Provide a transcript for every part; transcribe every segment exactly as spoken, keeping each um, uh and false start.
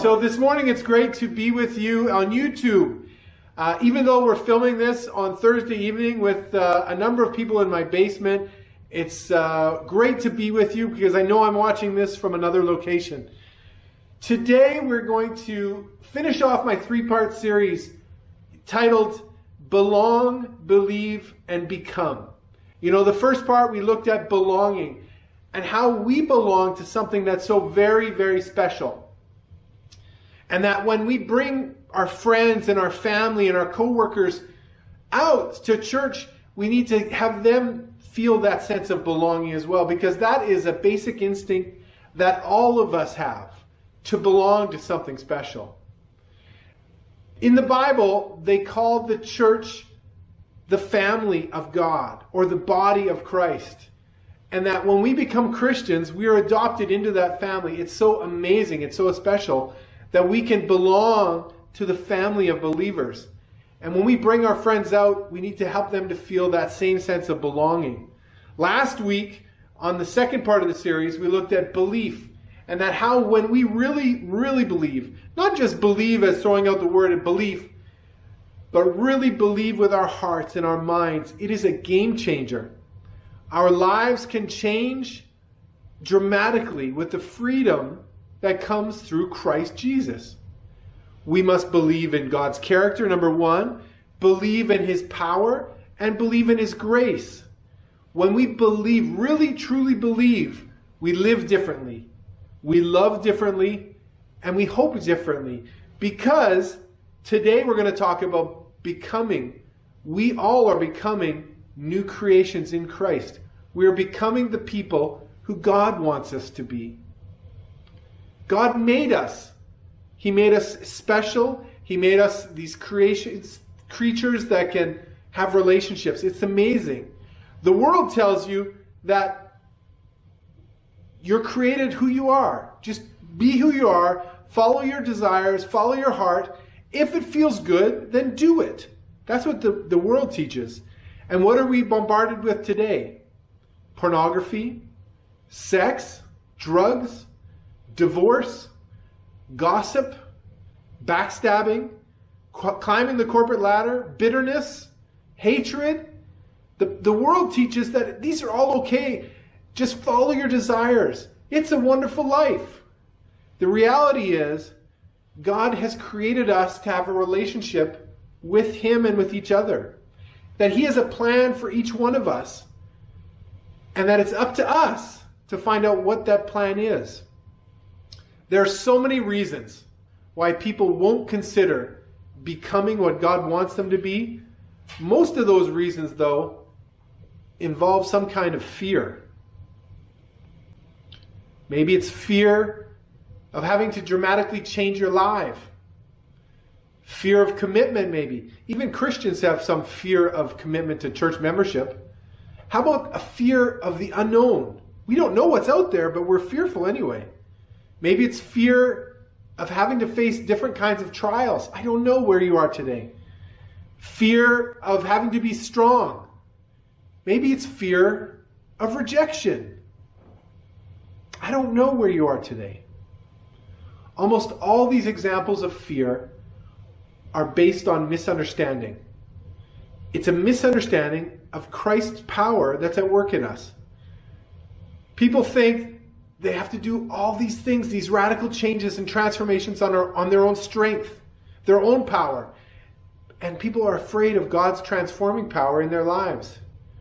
So this morning it's great to be with you on YouTube. Uh, even though we're filming this on Thursday evening with uh, a number of people in my basement, it's uh, great to be with you because I know I'm watching this from another location. Today we're going to finish off my three-part series titled Belong, Believe, and Become. You know, the first part we looked at belonging and how we belong to something that's so very, very special. And that when we bring our friends and our family and our co-workers out to church, we need to have them feel that sense of belonging as well, because that is a basic instinct that all of us have, to belong to something special. In the Bible, they call the church the family of God, or the body of Christ. And that when we become Christians, we are adopted into that family. It's so amazing, it's so special that we can belong to the family of believers. And when we bring our friends out, we need to help them to feel that same sense of belonging. Last week, on the second part of the series, we looked at belief. And that how when we really, really believe, not just believe as throwing out the word belief, but really believe with our hearts and our minds, it is a game changer. Our lives can change dramatically with the freedom that comes through Christ Jesus. We must believe in God's character, number one, believe in His power, and believe in His grace. When we believe, really truly believe, we live differently, we love differently, and we hope differently. Because today we're going to talk about becoming. We all are becoming new creations in Christ. We are becoming the people who God wants us to be. God made us. He made us special. He made us these creations, creatures that can have relationships. It's amazing. The world tells you that you're created who you are. Just be who you are. Follow your desires. Follow your heart. If it feels good, then do it. That's what the, the world teaches. And what are we bombarded with today? Pornography, sex, drugs, divorce, gossip, backstabbing, climbing the corporate ladder, bitterness, hatred. The, the world teaches that these are all okay. Just follow your desires. It's a wonderful life. The reality is, God has created us to have a relationship with Him and with each other. That He has a plan for each one of us. And that it's up to us to find out what that plan is. There are so many reasons why people won't consider becoming what God wants them to be. Most of those reasons, though, involve some kind of fear. Maybe it's fear of having to dramatically change your life. Fear of commitment, maybe. Even Christians have some fear of commitment to church membership. How about a fear of the unknown? We don't know what's out there, but we're fearful anyway. Maybe it's fear of having to face different kinds of trials. I don't know where you are today. Fear of having to be strong. Maybe it's fear of rejection. I don't know where you are today. Almost all these examples of fear are based on misunderstanding. It's a misunderstanding of Christ's power that's at work in us. People think they have to do all these things, these radical changes and transformations on, our, on their own strength, their own power. And people are afraid of God's transforming power in their lives.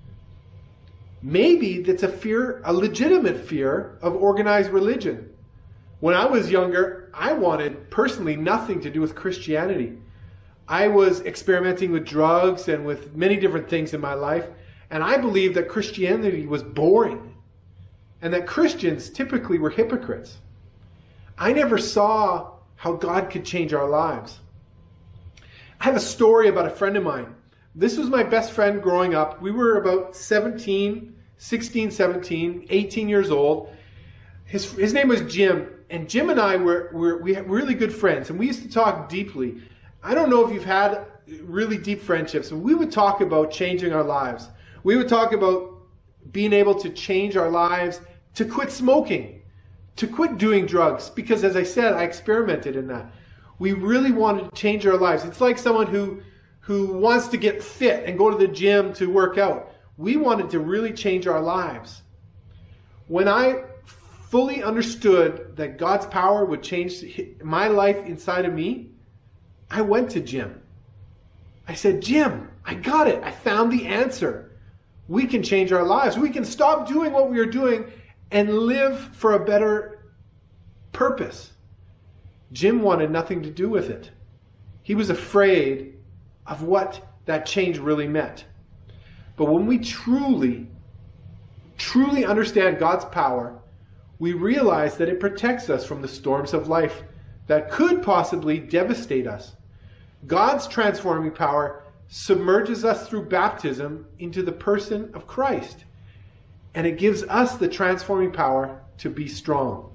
Maybe that's a fear, a legitimate fear of organized religion. When I was younger, I wanted personally nothing to do with Christianity. I was experimenting with drugs and with many different things in my life, and I believed that Christianity was boring. And that Christians typically were hypocrites. I never saw how God could change our lives. I have a story about a friend of mine. This was my best friend growing up. We were about seventeen, sixteen, seventeen, eighteen years old. His, his name was Jim. And Jim and I were, were we were really good friends. And we used to talk deeply. I don't know if you've had really deep friendships. We would talk about changing our lives. We would talk about being able to change our lives, to quit smoking, to quit doing drugs because, as I said, I experimented in that. We really wanted to change our lives. It's like someone who, who wants to get fit and go to the gym to work out. We wanted to really change our lives. When I fully understood that God's power would change my life inside of me, I went to Jim. I said, Jim, I got it. I found the answer. We can change our lives. We can stop doing what we are doing and live for a better purpose. Jim wanted nothing to do with it. He was afraid of what that change really meant. But when we truly, truly understand God's power, we realize that it protects us from the storms of life that could possibly devastate us. God's transforming power submerges us through baptism into the person of Christ. And it gives us the transforming power to be strong.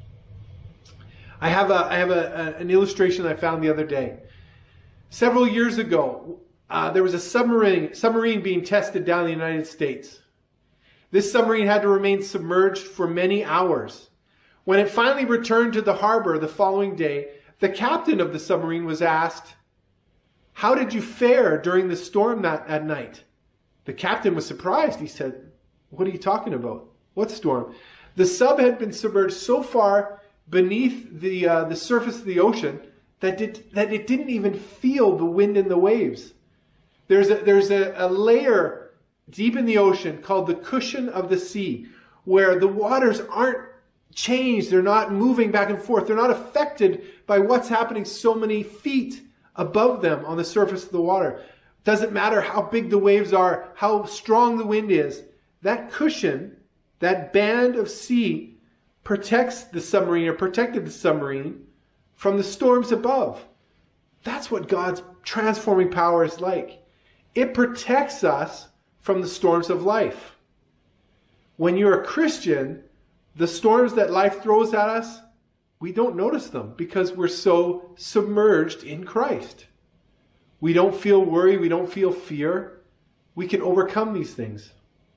I have, a, I have a, a, an illustration I found the other day. Several years ago, uh, there was a submarine, submarine being tested down in the United States. This submarine had to remain submerged for many hours. When it finally returned to the harbor the following day, the captain of the submarine was asked, "How did you fare during the storm that at night?" The captain was surprised. He said, "What are you talking about? What storm?" The sub had been submerged so far beneath the uh, the surface of the ocean that it, that it didn't even feel the wind and the waves. There's a, there's a, a layer deep in the ocean called the cushion of the sea, where the waters aren't changed. They're not moving back and forth. They're not affected by what's happening so many feet above them on the surface of the water. Doesn't matter how big the waves are, how strong the wind is. That cushion, that band of sea, protects the submarine, or protected the submarine from the storms above. That's what God's transforming power is like. It protects us from the storms of life. When you're a Christian, the storms that life throws at us, we don't notice them because we're so submerged in Christ. We don't feel worry. We don't feel fear. We can overcome these things.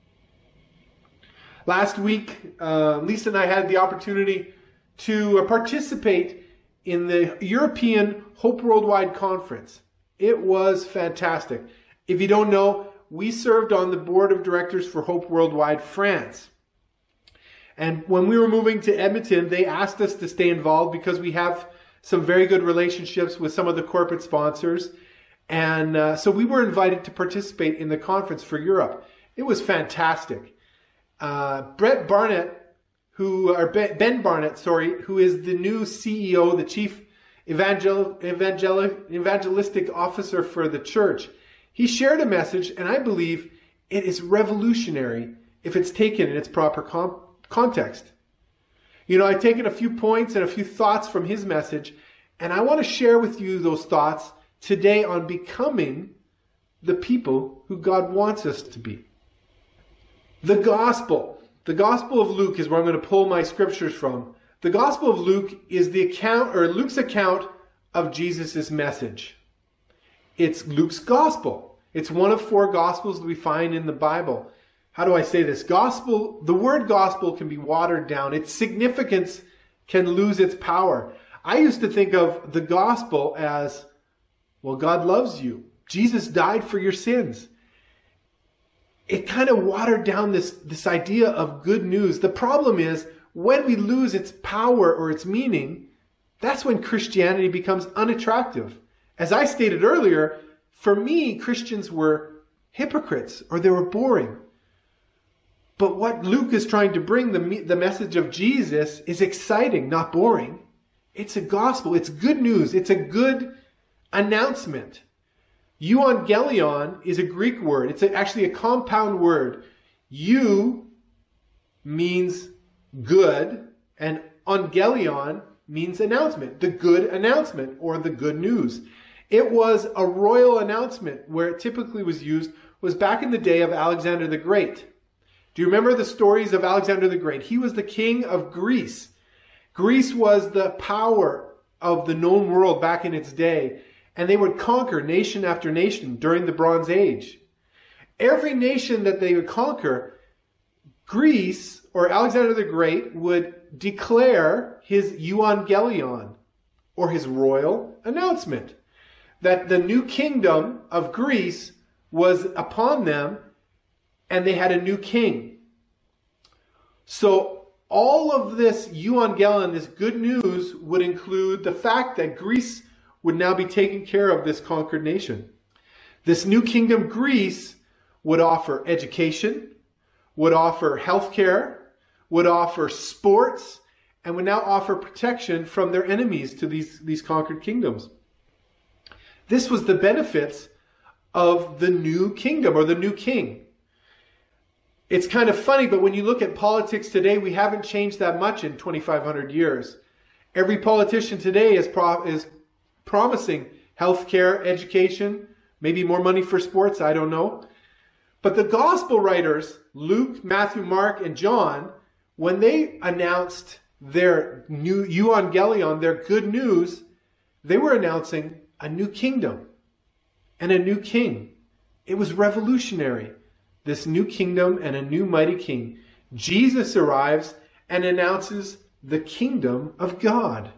Last week, uh, Lisa and I had the opportunity to participate in the European Hope Worldwide Conference. It was fantastic. If you don't know, we served on the board of directors for Hope Worldwide France. And when we were moving to Edmonton, they asked us to stay involved because we have some very good relationships with some of the corporate sponsors. And uh, so we were invited to participate in the conference for Europe. It was fantastic. Uh, Brett Barnett, who, or Ben Barnett, sorry, who is the new C E O, the Chief Evangel, Evangel, Evangelistic Officer for the church, he shared a message, and I believe it is revolutionary if it's taken in its proper com- context. You know, I've taken a few points and a few thoughts from his message, and I want to share with you those thoughts today on becoming the people who God wants us to be. The Gospel. The Gospel of Luke is where I'm going to pull my scriptures from. The Gospel of Luke is the account, or Luke's account of Jesus' message. It's Luke's Gospel. It's one of four Gospels that we find in the Bible. How do I say this? Gospel, the word gospel can be watered down. Its significance can lose its power. I used to think of the gospel as, well, God loves you. Jesus died for your sins. It kind of watered down this, this idea of good news. The problem is, when we lose its power or its meaning, that's when Christianity becomes unattractive. As I stated earlier, for me, Christians were hypocrites or they were boring. But what Luke is trying to bring, the, the message of Jesus, is exciting, not boring. It's a gospel. It's good news. It's a good announcement. Euangelion is a Greek word. It's a, actually a compound word. Eu means good, and angelion means announcement, the good announcement or the good news. It was a royal announcement. Where it typically was used was back in the day of Alexander the Great. Do you remember the stories of Alexander the Great? He was the king of Greece. Greece was the power of the known world back in its day, and they would conquer nation after nation during the Bronze Age. Every nation that they would conquer Greece, or Alexander the Great, would declare his euangelion, or his royal announcement, that the new kingdom of Greece was upon them, and they had a new king. So all of this euangelion, this good news, would include the fact that Greece would now be taking care of this conquered nation. This new kingdom, Greece, would offer education, would offer healthcare, would offer sports, and would now offer protection from their enemies to these, these conquered kingdoms. This was the benefits of the new kingdom, or the new king. It's kind of funny, but when you look at politics today, we haven't changed that much in twenty-five hundred years. Every politician today is, pro- is promising healthcare, education, maybe more money for sports, I don't know. But the gospel writers, Luke, Matthew, Mark, and John, when they announced their new euangelion, their good news, they were announcing a new kingdom and a new king. It was revolutionary. This new kingdom and a new mighty king. Jesus arrives and announces the kingdom of God.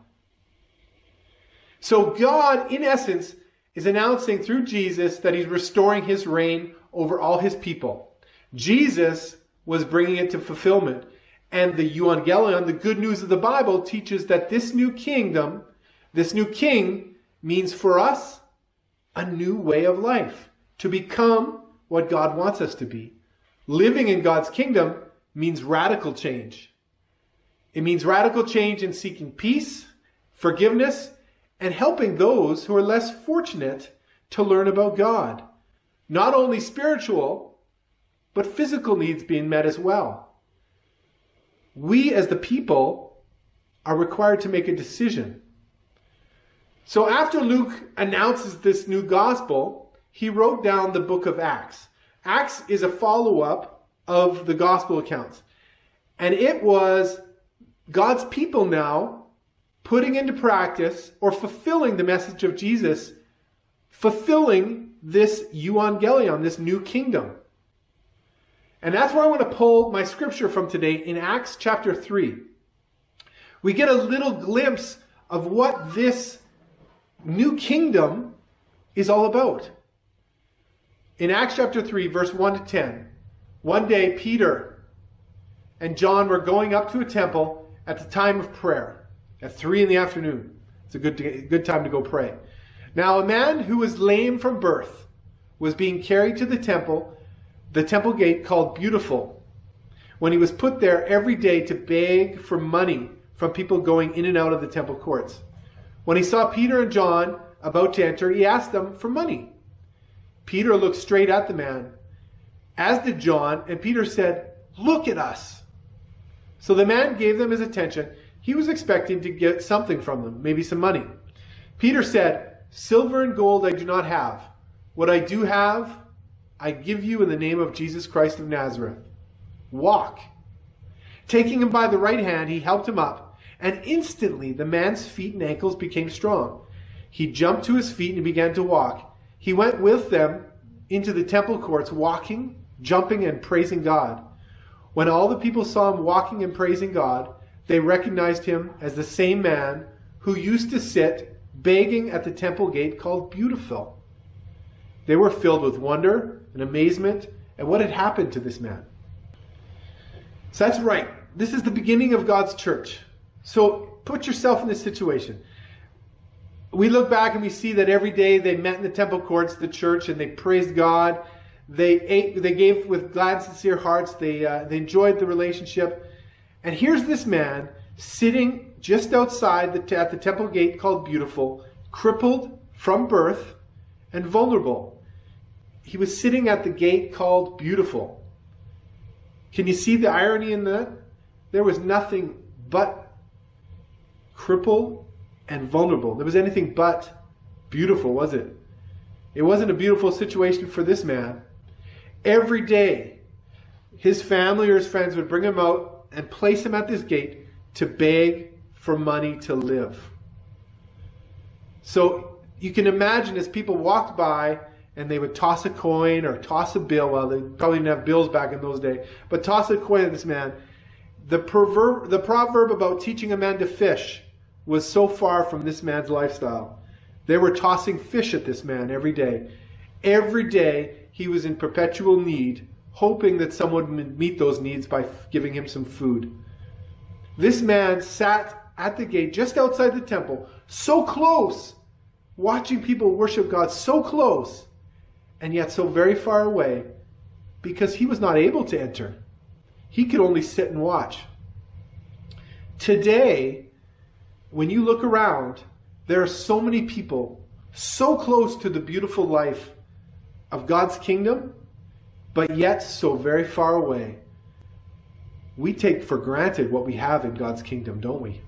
So God, in essence, is announcing through Jesus that he's restoring his reign over all his people. Jesus was bringing it to fulfillment. And the euangelion, the good news of the Bible, teaches that this new kingdom, this new king, means for us a new way of life, to become what God wants us to be. Living in God's kingdom means radical change. It means radical change in seeking peace, forgiveness, and helping those who are less fortunate to learn about God. Not only spiritual, but physical needs being met as well. We as the people are required to make a decision. So after Luke announces this new gospel, he wrote down the book of Acts. Acts is a follow-up of the gospel accounts. And it was God's people now putting into practice or fulfilling the message of Jesus, fulfilling this euangelion, this new kingdom. And that's where I want to pull my scripture from today in Acts chapter three. We get a little glimpse of what this new kingdom is all about. In Acts chapter three, verse one to ten, one day Peter and John were going up to a temple at the time of prayer, at three in the afternoon. It's a good, good time to go pray. Now a man who was lame from birth was being carried to the temple, the temple gate called Beautiful, when he was put there every day to beg for money from people going in and out of the temple courts. When he saw Peter and John about to enter, he asked them for money. Peter looked straight at the man, as did John, and Peter said, "Look at us." So the man gave them his attention. He was expecting to get something from them, maybe some money. Peter said, "Silver and gold I do not have. What I do have, I give you in the name of Jesus Christ of Nazareth. Walk." Taking him by the right hand, he helped him up, and instantly the man's feet and ankles became strong. He jumped to his feet and began to walk. He went with them into the temple courts, walking, jumping, and praising God. When all the people saw him walking and praising God, they recognized him as the same man who used to sit begging at the temple gate called Beautiful. They were filled with wonder and amazement at what had happened to this man. So that's right. This is the beginning of God's church. So put yourself in this situation. We look back and we see that every day they met in the temple courts, the church, and they praised God. They ate, they gave with glad, sincere hearts. They, uh, they enjoyed the relationship. And here's this man sitting just outside the, at the temple gate called Beautiful, crippled from birth and vulnerable. He was sitting at the gate called Beautiful. Can you see the irony in that? There was nothing but crippled and vulnerable. There was anything but beautiful, was it? It wasn't a beautiful situation for this man. Every day, his family or his friends would bring him out and place him at this gate to beg for money to live. So you can imagine as people walked by and they would toss a coin or toss a bill. Well, they probably didn't have bills back in those days, but toss a coin at this man. The proverb, the proverb about teaching a man to fish was so far from this man's lifestyle. They were tossing fish at this man every day. Every day he was in perpetual need, hoping that someone would meet those needs by giving him some food. This man sat at the gate just outside the temple, so close, watching people worship God so close, and yet so very far away, because he was not able to enter. He could only sit and watch. Today, when you look around, there are so many people so close to the beautiful life of God's kingdom, but yet so very far away. We take for granted what we have in God's kingdom, don't we?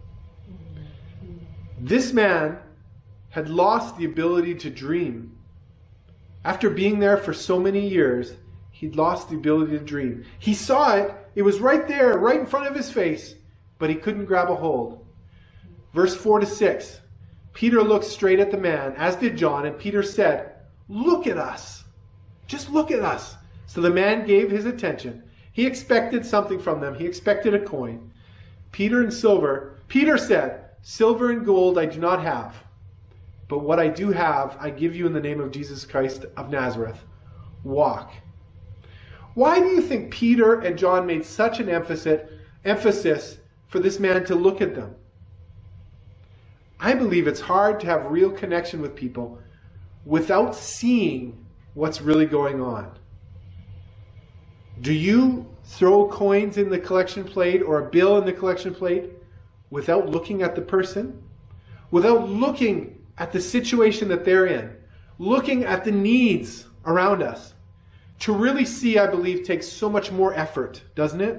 This man had lost the ability to dream. After being there for so many years, he'd lost the ability to dream. He saw it. It was right there, right in front of his face, but he couldn't grab a hold. Verse four to six. Peter looked straight at the man, as did John, and Peter said, "Look at us. Just look at us." So the man gave his attention. He expected something from them. He expected a coin. Peter and silver. Peter said, "Silver and gold I do not have, but what I do have, I give you in the name of Jesus Christ of Nazareth. Walk." Why do you think Peter and John made such an emphasis, emphasis for this man to look at them? I believe it's hard to have real connection with people without seeing what's really going on. Do you throw coins in the collection plate or a bill in the collection plate without looking at the person? Without looking at the situation that they're in? Looking at the needs around us? To really see, I believe, takes so much more effort, doesn't it?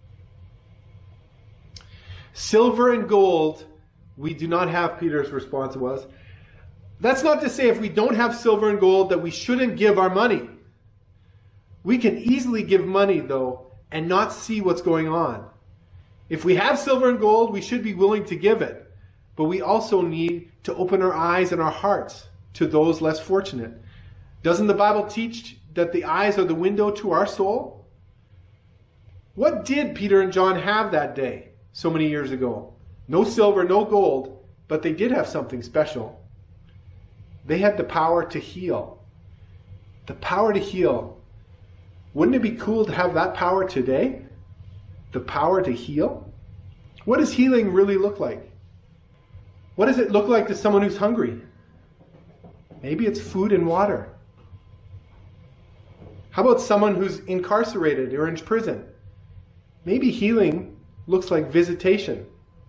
Silver and gold we do not have, Peter's response was. That's not to say if we don't have silver and gold that we shouldn't give our money. We can easily give money, though, and not see what's going on. If we have silver and gold, we should be willing to give it. But we also need to open our eyes and our hearts to those less fortunate. Doesn't the Bible teach that the eyes are the window to our soul? What did Peter and John have that day, so many years ago? No silver, no gold, but they did have something special. They had the power to heal. The power to heal. Wouldn't it be cool to have that power today? The power to heal? What does healing really look like? What does it look like to someone who's hungry? Maybe it's food and water. How about someone who's incarcerated or in prison? Maybe healing looks like visitation.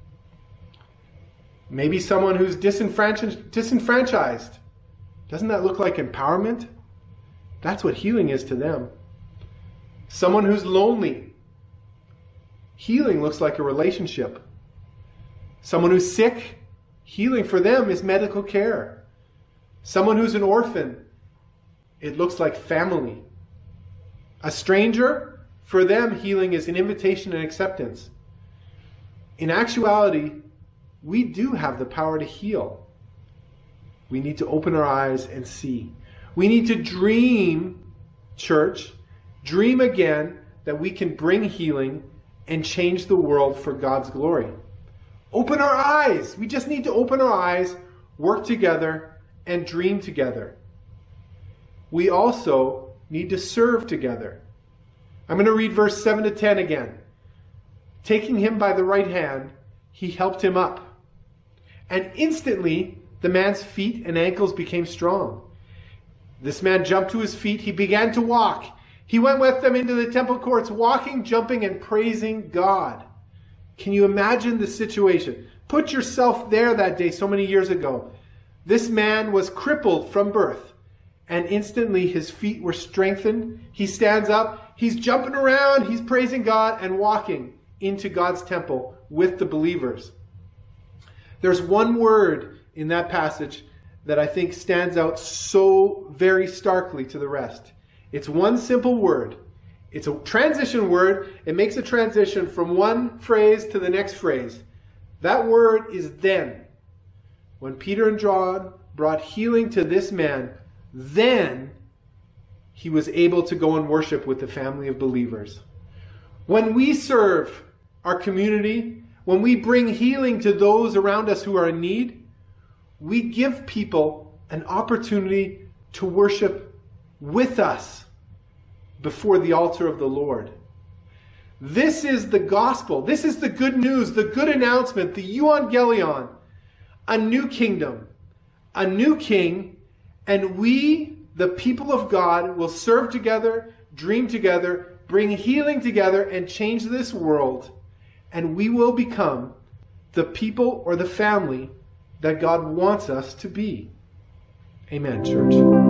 Maybe someone who's disenfranchised, disenfranchised. Doesn't that look like empowerment? That's what healing is to them. Someone who's lonely. Healing looks like a relationship. Someone who's sick. Healing for them is medical care. Someone who's an orphan. It looks like family. A stranger, for them, healing is an invitation and acceptance. In actuality, we do have the power to heal. We need to open our eyes and see. We need to dream, church, dream again that we can bring healing and change the world for God's glory. Open our eyes. We just need to open our eyes, work together, and dream together. We also need to serve together. I'm going to read verse seven to ten again. Taking him by the right hand, he helped him up. And instantly, the man's feet and ankles became strong. This man jumped to his feet. He began to walk. He went with them into the temple courts, walking, jumping, and praising God. Can you imagine the situation? Put yourself there that day so many years ago. This man was crippled from birth, and instantly his feet were strengthened. He stands up. He's jumping around. He's praising God and walking into God's temple with the believers. There's one word in that passage that I think stands out so very starkly to the rest. It's one simple word. It's a transition word. It makes a transition from one phrase to the next phrase. That word is then. When Peter and John brought healing to this man, then he was able to go and worship with the family of believers. When we serve our community, when we bring healing to those around us who are in need, we give people an opportunity to worship with us before the altar of the Lord. This is the gospel. This is the good news, the good announcement, the euangelion. A new kingdom, a new king, and we, the people of God, will serve together, dream together, bring healing together, and change this world. And we will become the people or the family that God wants us to be. Amen, church.